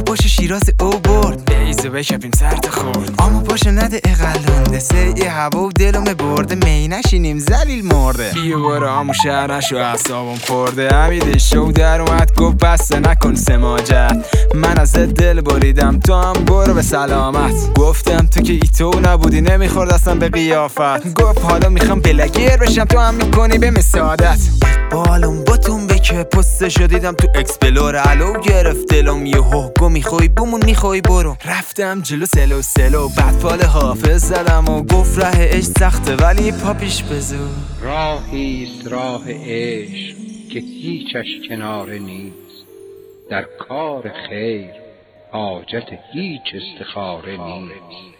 باشه شیراز او برد بیزو بکپیم سرت خورد آمو باشه نده اقلونده سیعی هوا و دلم برده می نشینیم زلیل مرده بیا برو آمو شهر نشو اعصابم خورده حمید شو در اومد گفت بسته نکن سماجت من از دل بریدم تو هم برو به سلامت گفتم تو که ایتو نبودی نمیخورد اصلا به قیافت گفت حالا میخوام بلگیر بشم تو هم میکنی به مسادت بالم باتون بکه پستشو دیدم تو اکسپلور علو گرفت دلم یهو گو میخوای بمون میخوای برو رفتم جلو سلو بعد فال حافظ زدم و گفت راه عشق سخته ولی پاپیش بزو راهیست راه عشق که هیچش کناره نیست در کار خیر حاجت هیچ استخاره نیست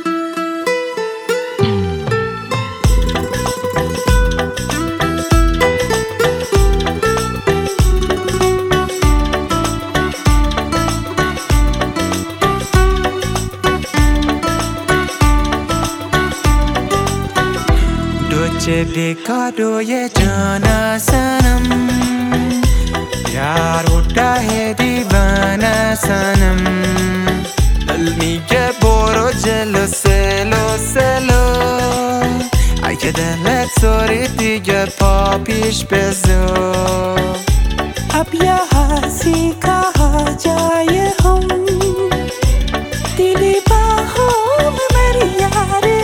چه کادوی جانا سنم یار و ده دیوانه سنم دل میگه برو جلو سلو اگه دلت سوری دیگه پا پیش بزو اب یه کها جای هم دیلی با هم مری یاری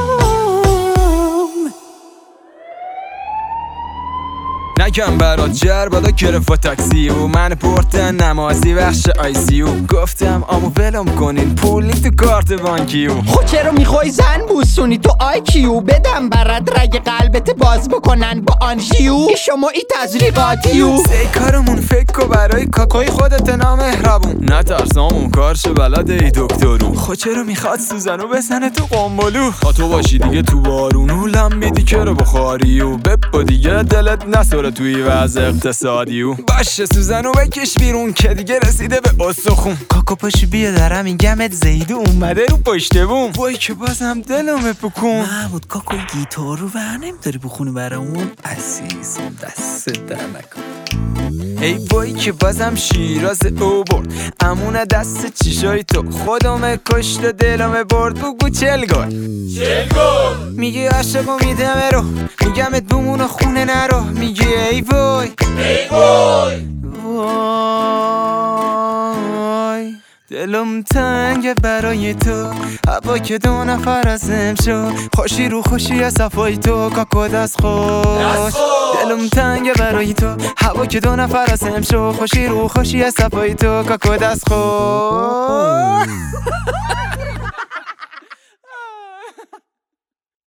نگم برات جربادا گرفت و تاکسی و من پرتن نمازی بخش آیسیو گفتم آمو ولم کنین پول نیست تو کارت بانکیو خود چرا میخوای زن بوسونی تو آیکیو بدم برات رگ قلبت باز بکنن با آنژیو شما ای تزریقاتیو سی کارمون فکر و برای کاکای خودت نامهربون نترسامون کارش بلده ای دکترو خود چرا میخواد سوزنو بزنه تو قنبلو تو باشی دیگه تو بارونو لمبیدی که رو بخاریو بپا دیگه دلت نسوره توی وضع اقتصادیو باشه سوزنو بکش بیرون که دیگه رسیده به استخون کاکا پاشو بیا دارم این گمت زیدو اومده رو پشت بوم وای که بازم دلم بکن محمود کاکا گیتار رو ورنم داری بخونی برامون عزیزم دست در نکن ای وای که بازم شیراز او برد امونه دست چیشای تو خودم کشت و دلم برد بگو چل گل میگی عاشقو میدم رو میگمت بمون خونه نرو میگی ای وای دلم تنگه برای تو هوا که دو نفر ازم شو خوشی رو خوشی از صفای تو کاکو دست خوش دلم تنگه برای تو هوا که دو نفر ازم شو خوشی رو خوشی از صفای تو کاکو دست خوش